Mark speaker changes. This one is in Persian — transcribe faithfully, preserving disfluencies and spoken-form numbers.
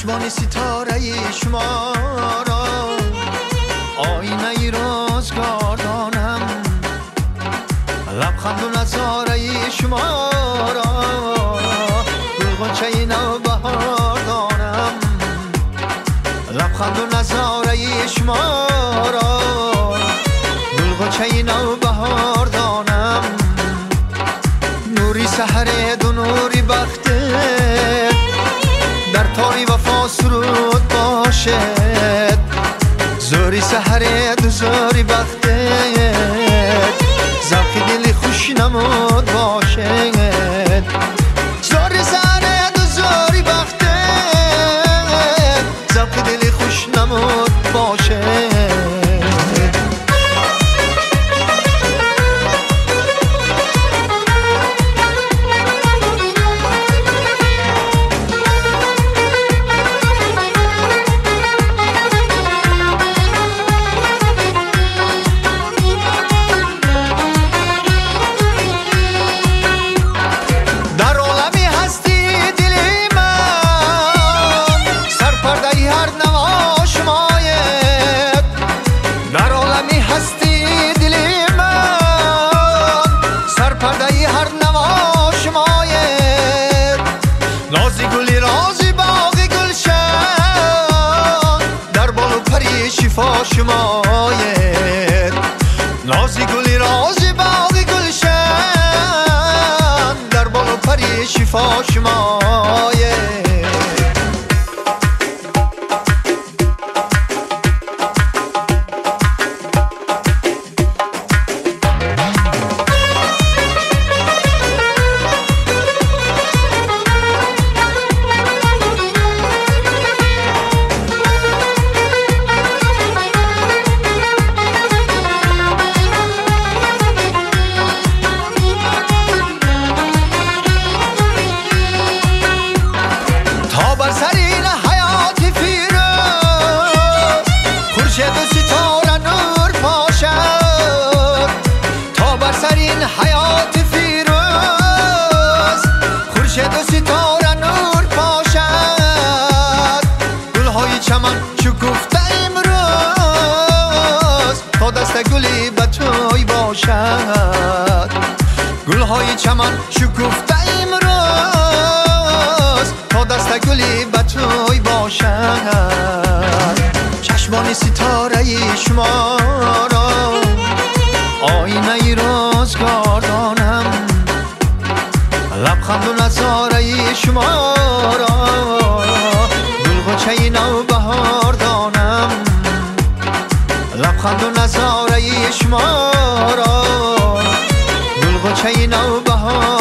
Speaker 1: چشمان ستاره شما را آینه روزگارانم، لبخند و نظاره شما را گلغنچه نوبهار دانم، لبخند و نظاره شما را گلغنچه نوبهار دانم. نوری سحر دو نوری بخته در تاری وفا سرود باشد، زوری سحر دو زوری بخته زوق دلی خوش نمود باشد، زوری سحر دو زوری بخته زوق دلی خوش نمود باشد. نازی گلی رازی باغی گلشن در بالو پری شفا شماید، نازی گلی رازی باغی گلشن در بالو پری شفا شماید. حیات فیروز خورشید و ستاره نور پاشد، گلهای چمن شکفته امروز تا دست گلی به توی باشد، گلهای چمن شکفته امروز تا دست گلی به توی باشد. چشمان ستاره شما را آینه روزگارانم، لبخند و نظاره شما را گلغنچه نوبهار دانم، لبخند و نظاره شما را گلغنچه نوبهار